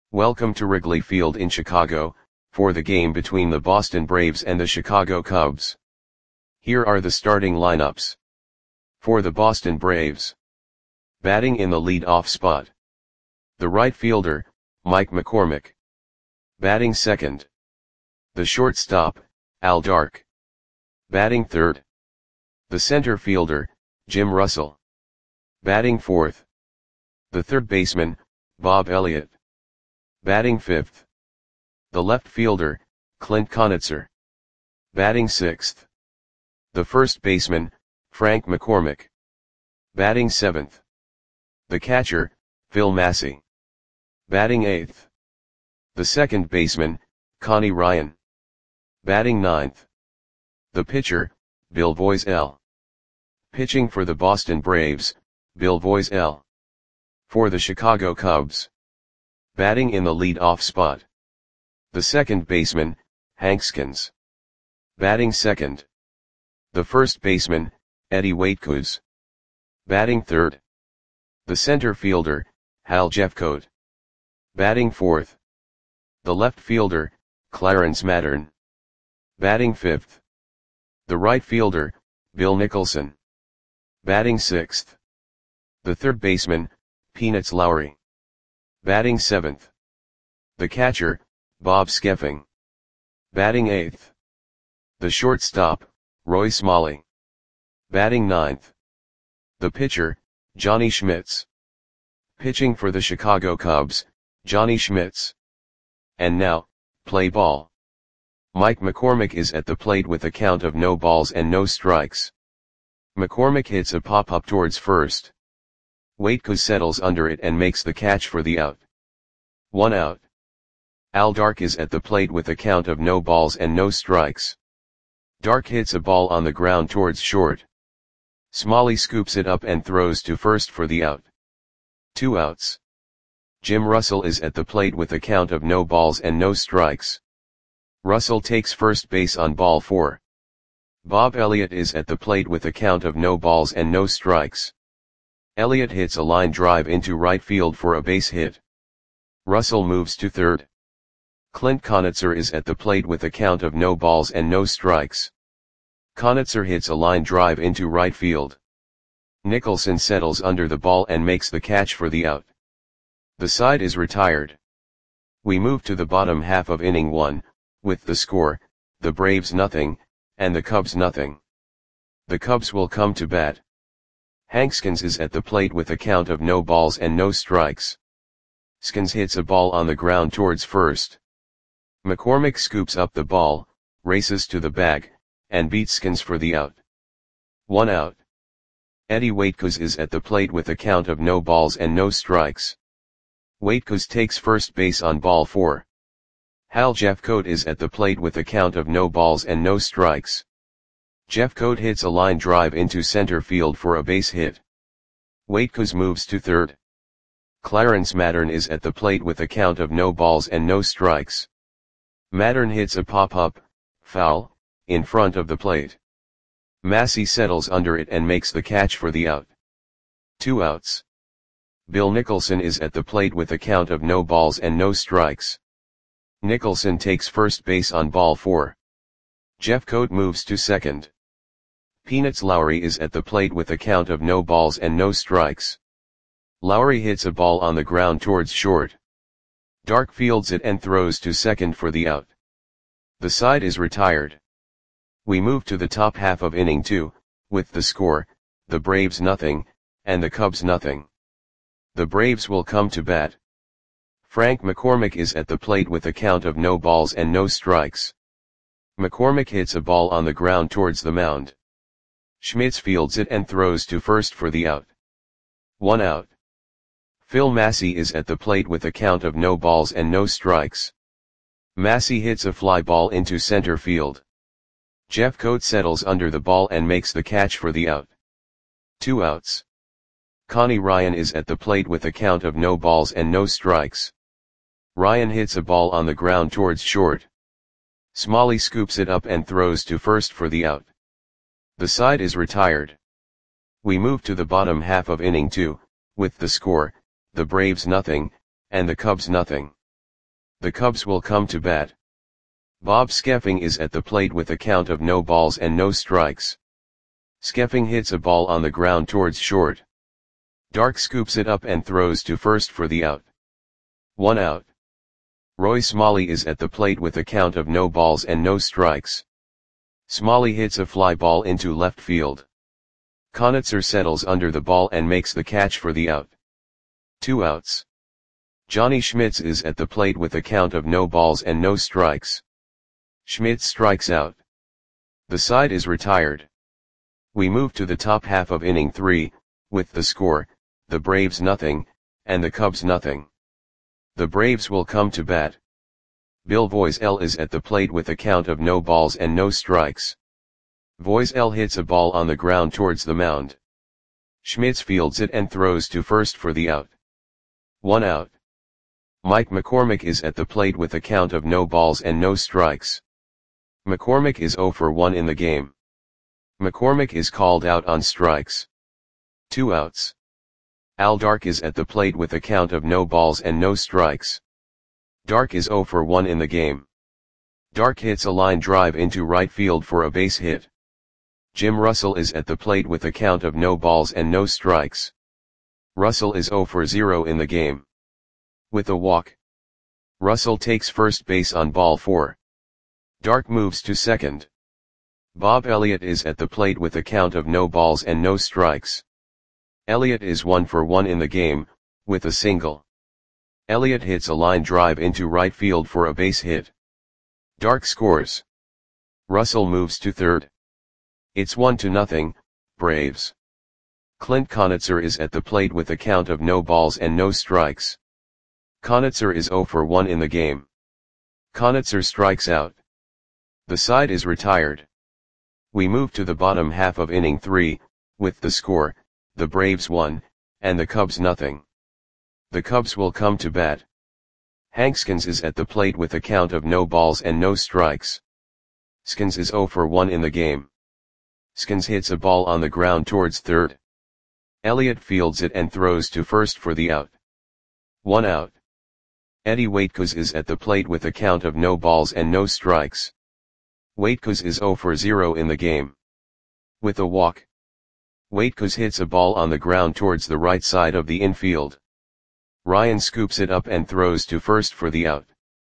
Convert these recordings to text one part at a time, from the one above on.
Welcome to Wrigley Field in Chicago, for the game between the Boston Braves and the Chicago Cubs. Here are the starting lineups. For the Boston Braves. Batting in the lead-off spot. The right fielder, Mike McCormick. Batting second. The shortstop, Al Dark. Batting third. The center fielder, Jim Russell. Batting fourth. The third baseman, Bob Elliott. Batting fifth. The left fielder, Clint Conitzer. Batting sixth. The first baseman, Frank McCormick. Batting seventh. The catcher, Phil Massey. Batting eighth. The second baseman, Connie Ryan. Batting ninth. The pitcher, Bill Voisell. Pitching for the Boston Braves, Bill Voisell. For the Chicago Cubs. Batting in the lead-off spot. The second baseman, Hank Skins. Batting second. The first baseman, Eddie Waitkus. Batting third. The center fielder, Hal Jeffcoat. Batting fourth. The left fielder, Clarence Mattern. Batting fifth. The right fielder, Bill Nicholson. Batting sixth. The third baseman, Peanuts Lowry. Batting seventh. The catcher, Bob Skeffing. Batting eighth. The shortstop, Roy Smalley. Batting ninth. The pitcher, Johnny Schmitz. Pitching for the Chicago Cubs, Johnny Schmitz. And now, play ball. Mike McCormick is at the plate with a count of no balls and no strikes. McCormick hits a pop-up towards first. Waitkus settles under it and makes the catch for the out. 1 out. Al Dark is at the plate with a count of no balls and no strikes. Dark hits a ball on the ground towards short. Smalley scoops it up and throws to first for the out. 2 outs. Jim Russell is at the plate with a count of no balls and no strikes. Russell takes first base on ball 4. Bob Elliott is at the plate with a count of no balls and no strikes. Elliott hits a line drive into right field for a base hit. Russell moves to third. Clint Conitzer is at the plate with a count of no balls and no strikes. Conitzer hits a line drive into right field. Nicholson settles under the ball and makes the catch for the out. The side is retired. We move to the bottom half of inning 1, with the score, the Braves nothing, and the Cubs nothing. The Cubs will come to bat. Hank Skins is at the plate with a count of no balls and no strikes. Skins hits a ball on the ground towards first. McCormick scoops up the ball, races to the bag, and beats Skins for the out. 1 out. Eddie Waitkus is at the plate with a count of no balls and no strikes. Waitkus takes first base on ball 4. Hal Jeffcoat is at the plate with a count of no balls and no strikes. Jeffcoat hits a line drive into center field for a base hit. Waitkus moves to third. Clarence Mattern is at the plate with a count of no balls and no strikes. Mattern hits a pop-up, foul, in front of the plate. Massey settles under it and makes the catch for the out. 2 outs. Bill Nicholson is at the plate with a count of no balls and no strikes. Nicholson takes first base on ball 4. Jeffcoat moves to second. Peanuts Lowry is at the plate with a count of no balls and no strikes. Lowry hits a ball on the ground towards short. Dark fields it and throws to second for the out. The side is retired. We move to the top half of inning 2, with the score, the Braves nothing, and the Cubs nothing. The Braves will come to bat. Frank McCormick is at the plate with a count of no balls and no strikes. McCormick hits a ball on the ground towards the mound. Schmitz fields it and throws to first for the out. 1 out. Phil Massey is at the plate with a count of no balls and no strikes. Massey hits a fly ball into center field. Jeffcoat settles under the ball and makes the catch for the out. 2 outs. Connie Ryan is at the plate with a count of no balls and no strikes. Ryan hits a ball on the ground towards short. Smalley scoops it up and throws to first for the out. The side is retired. We move to the bottom half of inning 2, with the score, the Braves nothing, and the Cubs nothing. The Cubs will come to bat. Bob Skeffing is at the plate with a count of no balls and no strikes. Skeffing hits a ball on the ground towards short. Dark scoops it up and throws to first for the out. 1 out. Roy Smalley is at the plate with a count of no balls and no strikes. Smalley hits a fly ball into left field. Conitzer settles under the ball and makes the catch for the out. 2 outs. Johnny Schmitz is at the plate with a count of no balls and no strikes. Schmitz strikes out. The side is retired. We move to the top half of inning 3, with the score, the Braves nothing, and the Cubs nothing. The Braves will come to bat. Bill Voisel is at the plate with a count of no balls and no strikes. Voisel hits a ball on the ground towards the mound. Schmitz fields it and throws to first for the out. 1 out. Mike McCormick is at the plate with a count of no balls and no strikes. McCormick is 0 for 1 in the game. McCormick is called out on strikes. 2 outs. Al Dark is at the plate with a count of no balls and no strikes. Dark is 0 for 1 in the game. Dark hits a line drive into right field for a base hit. Jim Russell is at the plate with a count of no balls and no strikes. Russell is 0 for 0 in the game. With a walk, Russell takes first base on ball 4. Dark moves to second. Bob Elliott is at the plate with a count of no balls and no strikes. Elliott is 1 for 1 in the game, with a single. Elliott hits a line drive into right field for a base hit. Dark scores. Russell moves to third. It's 1-0, Braves. Clint Conitzer is at the plate with a count of no balls and no strikes. Conitzer is 0 for 1 in the game. Conitzer strikes out. The side is retired. We move to the bottom half of inning 3, with the score, the Braves 1, and the Cubs nothing. The Cubs will come to bat. Hank Skins is at the plate with a count of no balls and no strikes. Skins is 0 for 1 in the game. Skins hits a ball on the ground towards third. Elliott fields it and throws to first for the out. 1 out. Eddie Waitkos is at the plate with a count of no balls and no strikes. Waitkos is 0 for 0 in the game. With a walk, Waitkos hits a ball on the ground towards the right side of the infield. Ryan scoops it up and throws to first for the out.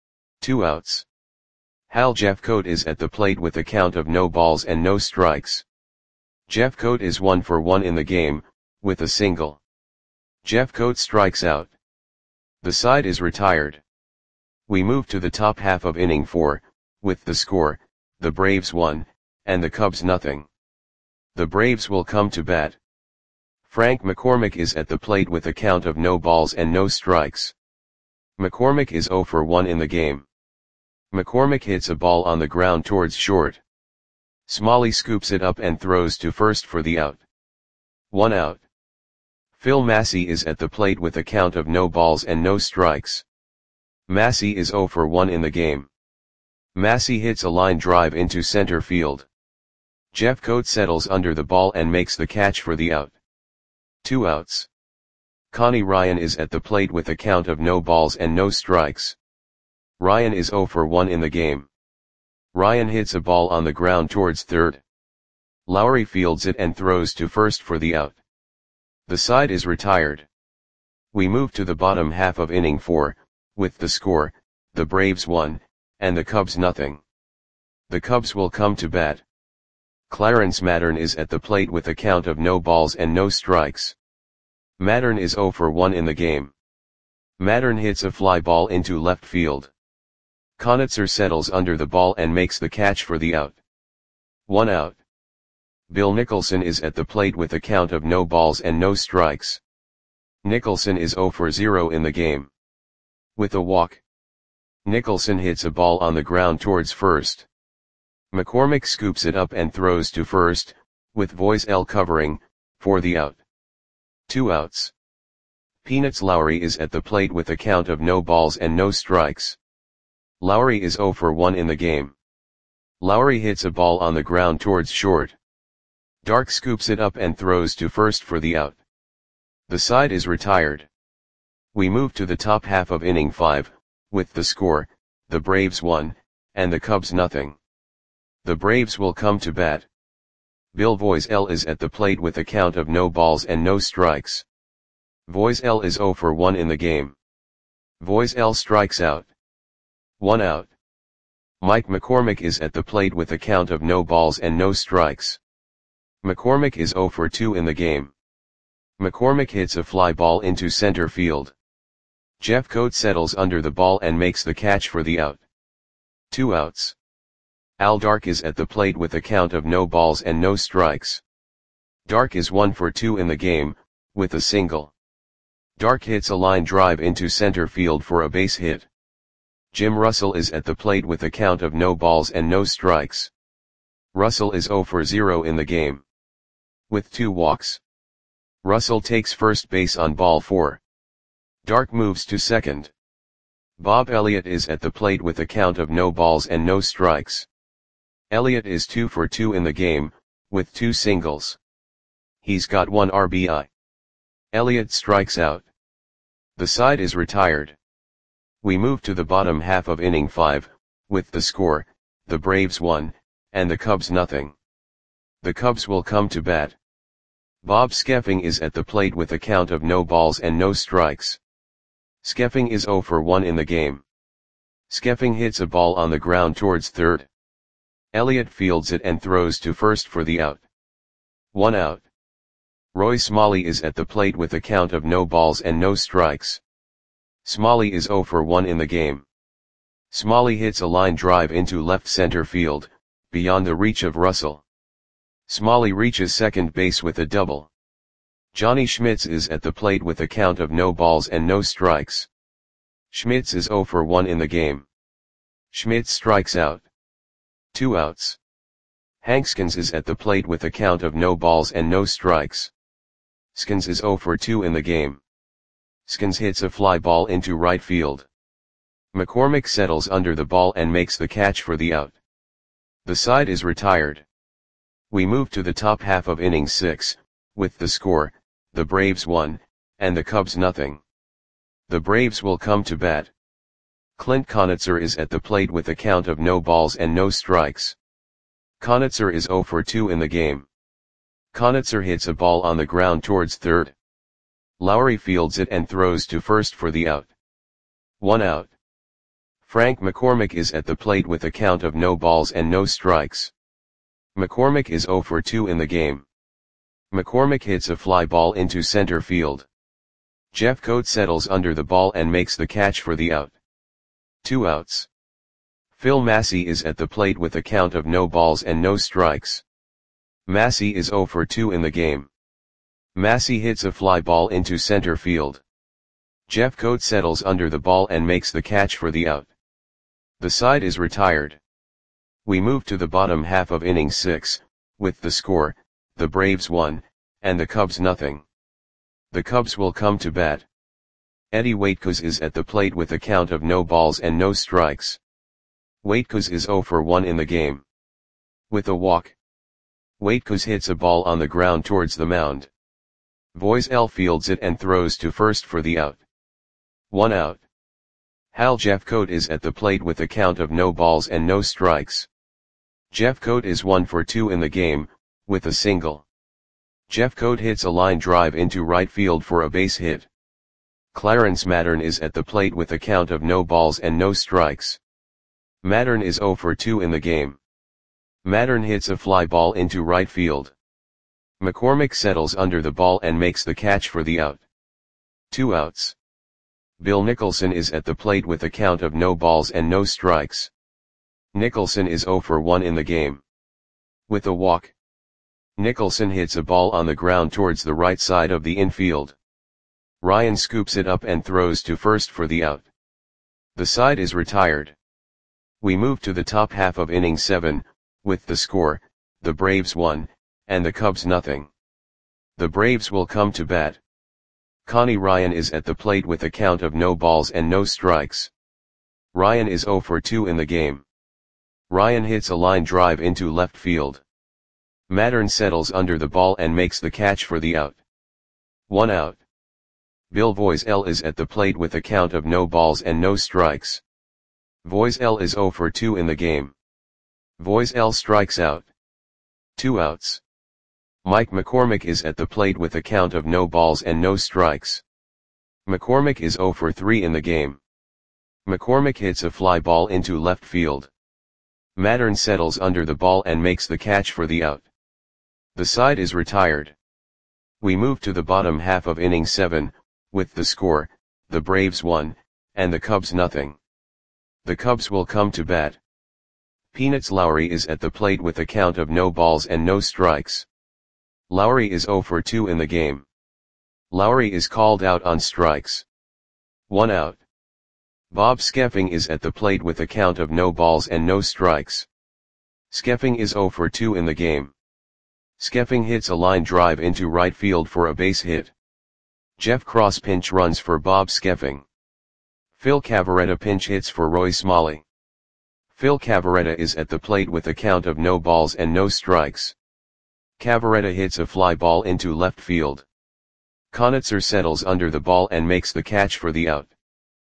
2 outs. Hal Jeffcoat is at the plate with a count of no balls and no strikes. Jeffcoat is 1 for 1 in the game, with a single. Jeffcoat strikes out. The side is retired. We move to the top half of inning 4, with the score, the Braves 1, and the Cubs nothing. The Braves will come to bat. Frank McCormick is at the plate with a count of no balls and no strikes. McCormick is 0 for 1 in the game. McCormick hits a ball on the ground towards short. Smalley scoops it up and throws to first for the out. 1 out. Phil Massey is at the plate with a count of no balls and no strikes. Massey is 0 for 1 in the game. Massey hits a line drive into center field. Jeffcoat settles under the ball and makes the catch for the out. 2 outs. Connie Ryan is at the plate with a count of no balls and no strikes. Ryan is 0 for 1 in the game. Ryan hits a ball on the ground towards third. Lowry fields it and throws to first for the out. The side is retired. We move to the bottom half of inning 4, with the score, the Braves 1, and the Cubs nothing. The Cubs will come to bat. Clarence Mattern is at the plate with a count of no balls and no strikes. Mattern is 0 for 1 in the game. Mattern hits a fly ball into left field. Conitzer settles under the ball and makes the catch for the out. 1 out. Bill Nicholson is at the plate with a count of no balls and no strikes. Nicholson is 0 for 0 in the game. With a walk, Nicholson hits a ball on the ground towards first. McCormick scoops it up and throws to first, with Voisel covering, for the out. 2 outs. Peanuts Lowry is at the plate with a count of no balls and no strikes. Lowry is 0 for 1 in the game. Lowry hits a ball on the ground towards short. Dark scoops it up and throws to first for the out. The side is retired. We move to the top half of inning 5, With the score, the Braves won, and the Cubs nothing. The Braves will come to bat. Bill Voiselle is at the plate with a count of no balls and no strikes. Voiselle is 0 for 1 in the game. Voiselle strikes out. 1 out. Mike McCormick is at the plate with a count of no balls and no strikes. McCormick is 0 for 2 in the game. McCormick hits a fly ball into center field. Jeffcoat settles under the ball and makes the catch for the out. 2 outs. Al Dark is at the plate with a count of no balls and no strikes. Dark is 1 for 2 in the game, with a single. Dark hits a line drive into center field for a base hit. Jim Russell is at the plate with a count of no balls and no strikes. Russell is 0 for 0 in the game. With 2 walks. Russell takes first base on ball 4. Dark moves to second. Bob Elliott is at the plate with a count of no balls and no strikes. Elliott is 2 for 2 in the game, with 2 singles. He's got 1 RBI. Elliott strikes out. The side is retired. We move to the bottom half of inning 5, with the score, the Braves won, and the Cubs nothing. The Cubs will come to bat. Bob Skeffing is at the plate with a count of no balls and no strikes. Skeffing is 0 for 1 in the game. Skeffing hits a ball on the ground towards third. Elliott fields it and throws to first for the out. 1 out. Roy Smalley is at the plate with a count of no balls and no strikes. Smalley is 0 for 1 in the game. Smalley hits a line drive into left center field, beyond the reach of Russell. Smalley reaches second base with a double. Johnny Schmitz is at the plate with a count of no balls and no strikes. Schmitz is 0 for 1 in the game. Schmitz strikes out. 2 outs. Hank Skins is at the plate with a count of no balls and no strikes. Skins is 0 for 2 in the game. Skins hits a fly ball into right field. McCormick settles under the ball and makes the catch for the out. The side is retired. We move to the top half of inning 6, with the score, the Braves won, and the Cubs nothing. The Braves will come to bat. Clint Conitzer is at the plate with a count of no balls and no strikes. Conitzer is 0 for 2 in the game. Conitzer hits a ball on the ground towards third. Lowry fields it and throws to first for the out. 1 out. Frank McCormick is at the plate with a count of no balls and no strikes. McCormick is 0 for 2 in the game. McCormick hits a fly ball into center field. Jeffcoat settles under the ball and makes the catch for the out. 2 outs. Phil Massey is at the plate with a count of no balls and no strikes. Massey is 0 for 2 in the game. Massey hits a fly ball into center field. Jeffcoat settles under the ball and makes the catch for the out. The side is retired. We move to the bottom half of inning 6, with the score, the Braves won, and the Cubs nothing. The Cubs will come to bat. Eddie Waitkos is at the plate with a count of no balls and no strikes. Waitkos is 0 for 1 in the game. With a walk. Waitkos hits a ball on the ground towards the mound. Voiselle fields it and throws to first for the out. 1 out. Hal Jeffcoat is at the plate with a count of no balls and no strikes. Jeffcoat is 1 for 2 in the game, with a single. Jeffcoat hits a line drive into right field for a base hit. Clarence Mattern is at the plate with a count of no balls and no strikes. Mattern is 0 for 2 in the game. Mattern hits a fly ball into right field. McCormick settles under the ball and makes the catch for the out. 2 outs. Bill Nicholson is at the plate with a count of no balls and no strikes. Nicholson is 0 for 1 in the game. With a walk. Nicholson hits a ball on the ground towards the right side of the infield. Ryan scoops it up and throws to first for the out. The side is retired. We move to the top half of inning 7, with the score, the Braves won, and the Cubs nothing. The Braves will come to bat. Connie Ryan is at the plate with a count of no balls and no strikes. Ryan is 0 for 2 in the game. Ryan hits a line drive into left field. Mattern settles under the ball and makes the catch for the out. 1 out. Bill Voiselle is at the plate with a count of no balls and no strikes. Voiselle is 0 for 2 in the game. Voiselle strikes out. 2 outs. Mike McCormick is at the plate with a count of no balls and no strikes. McCormick is 0 for 3 in the game. McCormick hits a fly ball into left field. Mattern settles under the ball and makes the catch for the out. The side is retired. We move to the bottom half of inning 7, with the score, the Braves 1, and the Cubs nothing. The Cubs will come to bat. Peanuts Lowry is at the plate with a count of no balls and no strikes. Lowry is 0 for 2 in the game. Lowry is called out on strikes. 1 out. Bob Skeffing is at the plate with a count of no balls and no strikes. Skeffing is 0 for 2 in the game. Skeffing hits a line drive into right field for a base hit. Jeff Cross pinch runs for Bob Skeffing. Phil Cavarretta pinch hits for Roy Smalley. Phil Cavarretta is at the plate with a count of no balls and no strikes. Cavarretta hits a fly ball into left field. Conitzer settles under the ball and makes the catch for the out.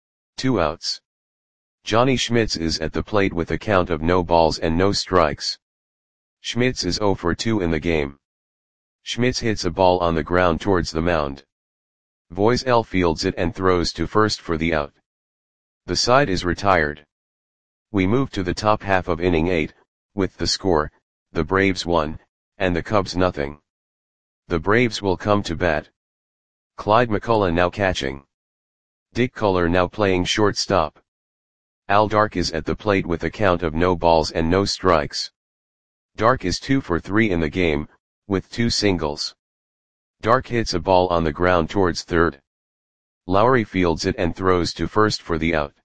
2 outs. Johnny Schmitz is at the plate with a count of no balls and no strikes. Schmitz is 0 for 2 in the game. Schmitz hits a ball on the ground towards the mound. Voiselle fields it and throws to first for the out. The side is retired. We move to the top half of inning 8, with the score, the Braves 1, and the Cubs nothing. The Braves will come to bat. Clyde McCullough now catching. Dick Culler now playing shortstop. Al Dark is at the plate with a count of no balls and no strikes. Dark is 2 for 3 in the game, with 2 singles. Dark hits a ball on the ground towards third. Lowry fields it and throws to first for the out.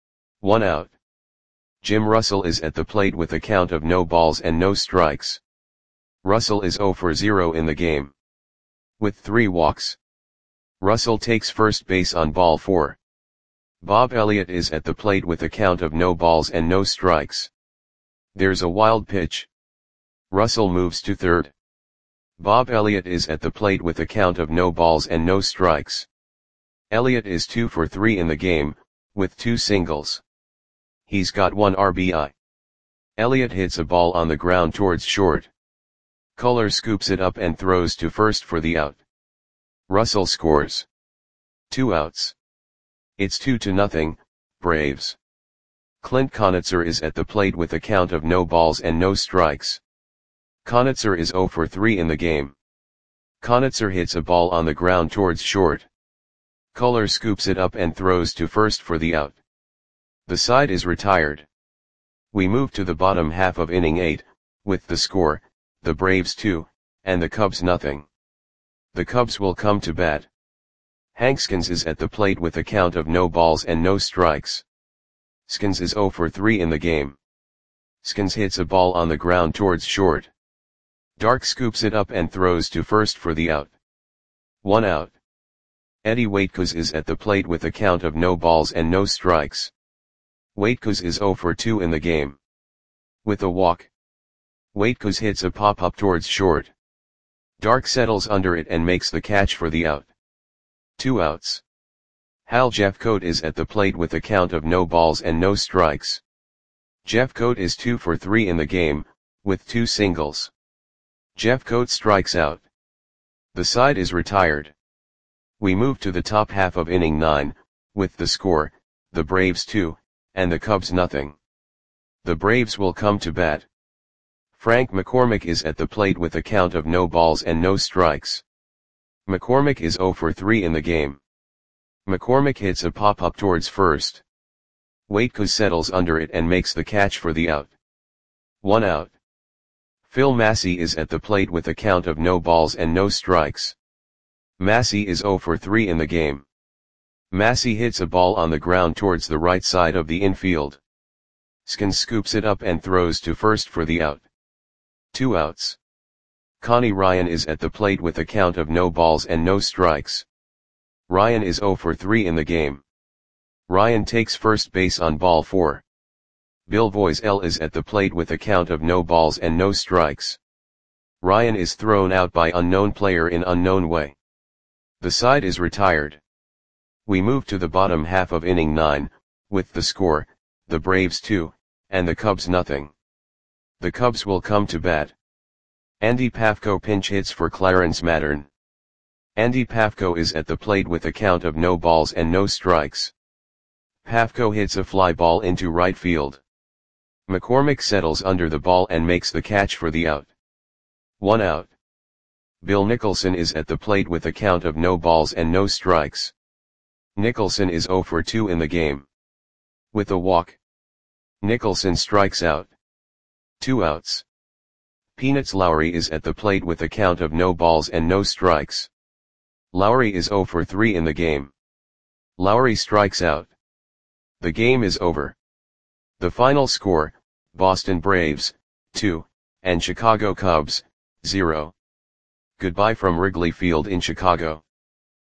1 out. Jim Russell is at the plate with a count of no balls and no strikes. Russell is 0 for 0 in the game. With 3 walks. Russell takes first base on ball 4. Bob Elliott is at the plate with a count of no balls and no strikes. There's a wild pitch. Russell moves to third. Bob Elliott is at the plate with a count of no balls and no strikes. Elliott is 2 for 3 in the game, with 2 singles. He's got 1 RBI. Elliott hits a ball on the ground towards short. Culler scoops it up and throws to first for the out. Russell scores. 2 outs. It's 2-0, Braves. Clint Conitzer is at the plate with a count of no balls and no strikes. Conitzer is 0 for 3 in the game. Conitzer hits a ball on the ground towards short. Culler scoops it up and throws to first for the out. The side is retired. We move to the bottom half of inning 8, with the score, the Braves 2, and the Cubs nothing. The Cubs will come to bat. Hank Skins is at the plate with a count of no balls and no strikes. Skins is 0 for 3 in the game. Skins hits a ball on the ground towards short. Dark scoops it up and throws to first for the out. 1 out. Eddie Waitkos is at the plate with a count of no balls and no strikes. Waitkos is 0 for 2 in the game. With a walk. Waitkos hits a pop-up towards short. Dark settles under it and makes the catch for the out. 2 outs. Hal Jeffcoat is at the plate with a count of no balls and no strikes. Jeffcoat is 2 for 3 in the game, with 2 singles. Jeffcoat strikes out. The side is retired. We move to the top half of inning 9, with the score, the Braves 2, and the Cubs nothing. The Braves will come to bat. Frank McCormick is at the plate with a count of no balls and no strikes. McCormick is 0 for 3 in the game. McCormick hits a pop-up towards first. Waitkos settles under it and makes the catch for the out. 1 out. Phil Massey is at the plate with a count of no balls and no strikes. Massey is 0 for 3 in the game. Massey hits a ball on the ground towards the right side of the infield. Skins scoops it up and throws to first for the out. 2 outs. Connie Ryan is at the plate with a count of no balls and no strikes. Ryan is 0 for 3 in the game. Ryan takes first base on ball 4. Bill Voiselle is at the plate with a count of no balls and no strikes. Ryan is thrown out by unknown player in unknown way. The side is retired. We move to the bottom half of inning 9, with the score, the Braves 2, and the Cubs nothing. The Cubs will come to bat. Andy Pafko pinch hits for Clarence Mattern. Andy Pafko is at the plate with a count of no balls and no strikes. Pafko hits a fly ball into right field. McCormick settles under the ball and makes the catch for the out. 1 out. Bill Nicholson is at the plate with a count of no balls and no strikes. Nicholson is 0 for 2 in the game. With a walk, Nicholson strikes out. 2 outs. Peanuts Lowry is at the plate with a count of no balls and no strikes. Lowry is 0 for 3 in the game. Lowry strikes out. The game is over. The final score, Boston Braves, 2, and Chicago Cubs, 0. Goodbye from Wrigley Field in Chicago.